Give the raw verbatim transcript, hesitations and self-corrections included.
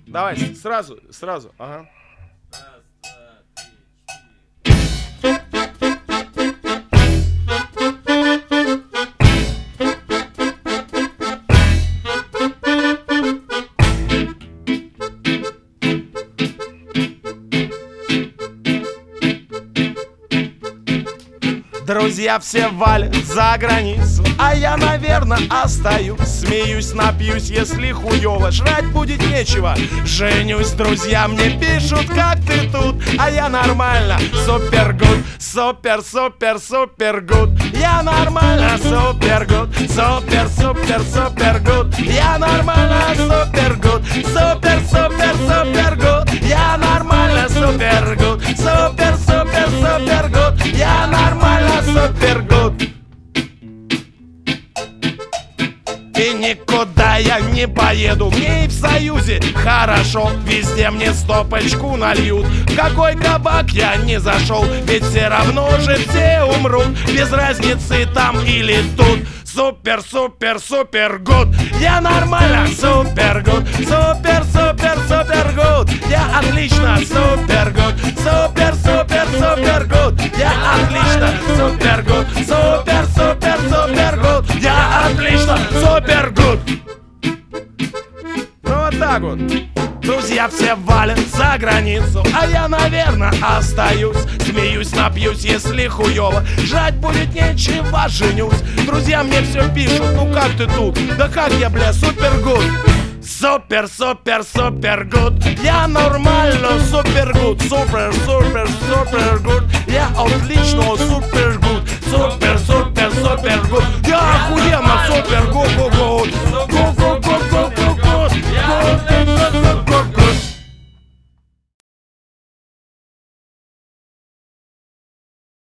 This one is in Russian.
Давай, сразу, сразу, ага. Друзья все валят за границу, а я, наверное, остаюсь. Смеюсь, напьюсь, если хуёво, жрать будет нечего. Женюсь, друзья мне пишут, как ты тут, а я нормально, супер гуд, супер, супер, супер гуд. Я нормально, супер гуд, супер, супер, супер гуд. Я нормально, супер гуд, супер, супер, супер гуд. Я нормально, супер гуд, супер, супер, супер гуд. Я нормально, супер гуд. И никуда я не поеду, мне и в Союзе хорошо. Везде мне стопочку нальют, в какой кабак я не зашел. Ведь все равно же все умрут, без разницы там или тут. Супер, супер, супер гуд. Я нормально, супер гуд. Супер, супер, супер гуд. Я отлично, супер гуд. Супер, супер, супер гуд. Я отлично, супер гуд. Супер, супер, супер гуд. Я отлично, супер гуд. Ну вот так вот. Друзья все валят за границу, а я, наверное, остаюсь. Смеюсь, напьюсь, если хуёво, жрать будет нечего, женюсь. Друзья мне все пишут, ну как ты тут? Да как я, бля, супер гуд. Супер, супер, супер гуд. Я нормально, супер гуд. Супер, супер, супер гуд. Я отлично, супер гуд. Супер, супер, супер гуд. Я охуенно, супер гуд, гуд, гуд. Гуд, гуд, гуд, гуд, гуд, гуд.